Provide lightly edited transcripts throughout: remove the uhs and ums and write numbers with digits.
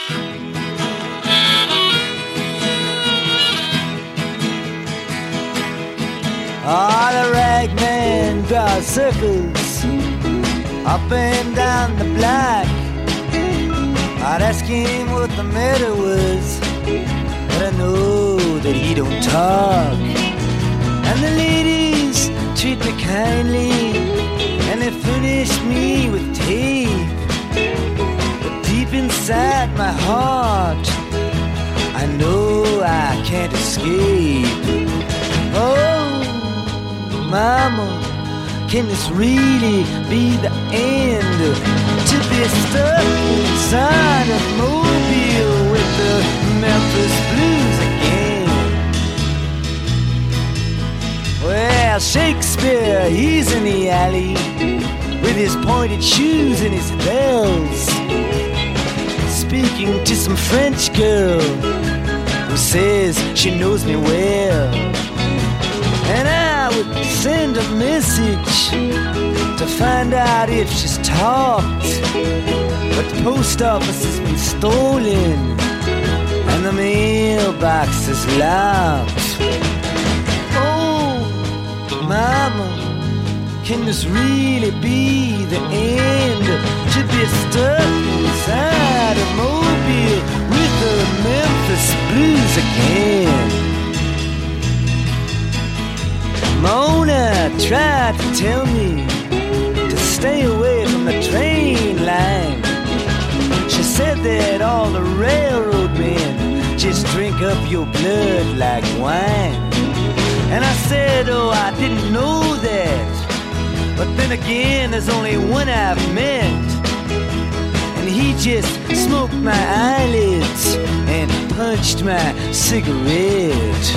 Oh, the ragman draws circles up and down the block. I'd ask him what the matter was, but I know that he don't talk. And the ladies treat me kindly, and they furnish me with tape. But deep inside my heart, I know I can't escape. Oh, Mama, can this really be the end? To be stuck inside a mobile with the Memphis Blues again. Well, Shakespeare, he's in the alley with his pointed shoes and his bells, speaking to some French girl who says she knows me well. And I would send a message to find out if she's talked, but the post office has been stolen and the mailbox is locked. Oh, Mama, can this really be the end? To be stuck inside a mobile with the Memphis Blues again. Mona tried to tell me to stay away from the train line. She said that all the railroad men just drink up your blood like wine. And I said, oh, I didn't know that. But then again, there's only one I've met, and he just smoked my eyelids and punched my cigarette.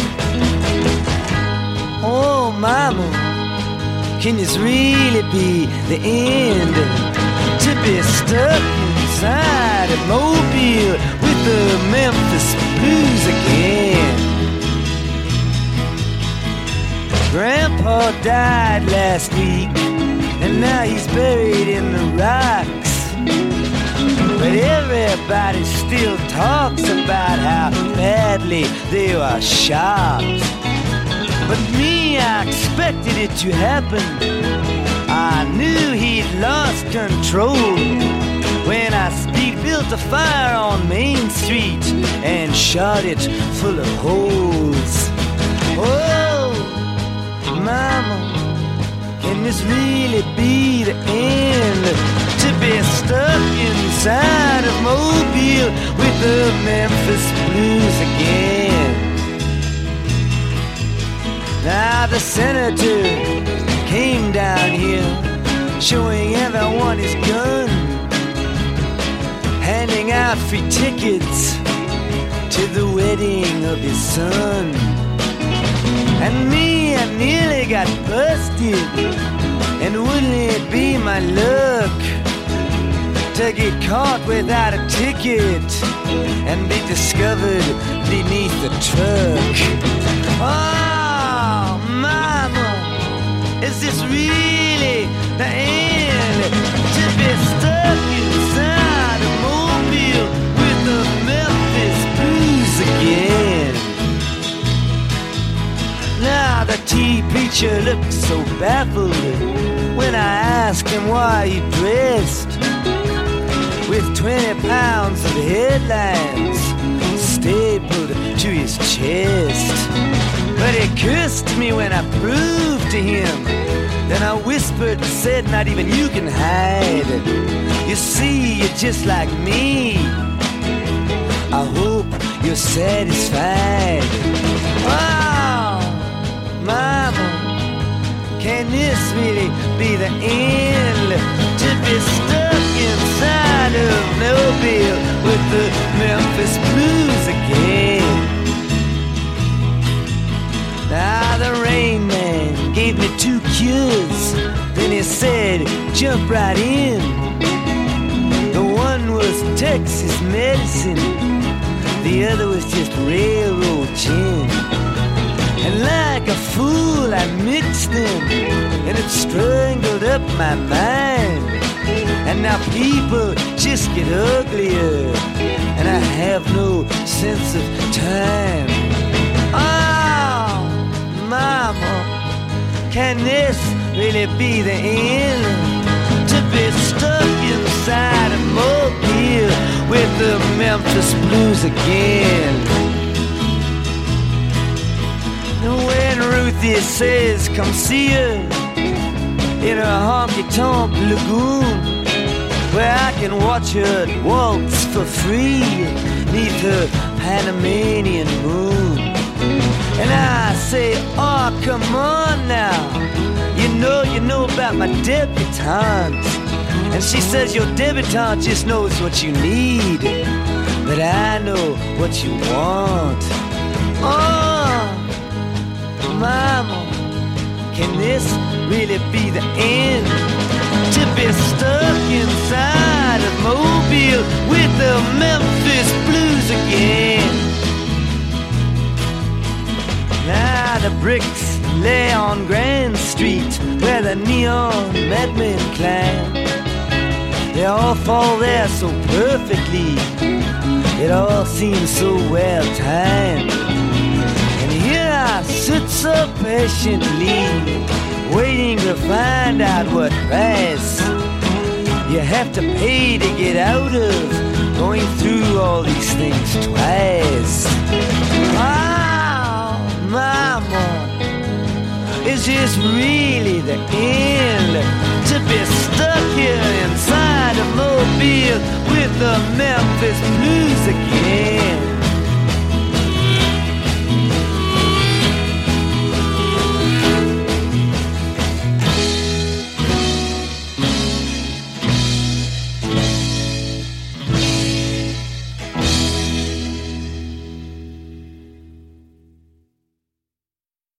Oh, Mama, can this really be the end? To be stuck inside a mobile with the Memphis Blues again. Grandpa died last week, and now he's buried in the rocks. But everybody still talks about how badly they were shot. But me, I expected it to happen. I knew he'd lost control when I speed built a fire on Main Street and shot it full of holes. Oh, Mama, can this really be the end? To be stuck inside a mobile with the Memphis Blues again. Now the senator came down here, showing everyone his gun, handing out free tickets to the wedding of his son. And me, I nearly got busted, and wouldn't it be my luck to get caught without a ticket and be discovered beneath the truck? Oh, is this really the end? To be stuck inside a mobile with the Memphis Blues again. Now the tea preacher looked so baffled when I asked him why he dressed with 20 pounds of headlines stapled to his chest. But he cursed me when I proved to him. Then I whispered and said, not even you can hide. You see, you're just like me. I hope you're satisfied. Oh, Mama, can this really be the end? To be stuck inside of Mobile with the Memphis Blues again. Now the Rain Man gave me 2 cures. Then he said, jump right in. The one was Texas medicine, the other was just railroad gin. And like a fool I mixed them, and it strangled up my mind. And now people just get uglier, and I sense of time. Oh, mama, can this really be the end? To be stuck inside a mobile with the Memphis Blues again. And when Ruthie says come see her in her honky-tonk lagoon, where I can watch her waltz for free neath her Panamanian moon. And I say, oh, come on now, you know about my debutante. And she says, your debutante just knows what you need, but I know what you want. Oh, mama, can this really be the end? To be stuck inside a mobile with the Memphis Blues again. Now the bricks lay on Grand Street where the neon madmen climb. They all fall there so perfectly, it all seems so well timed. And here I sit so patiently, waiting to find out what price you have to pay to get out of going through all these things twice. Oh, mama, is this really the end? To be stuck here inside a mobile with the Memphis Blues again.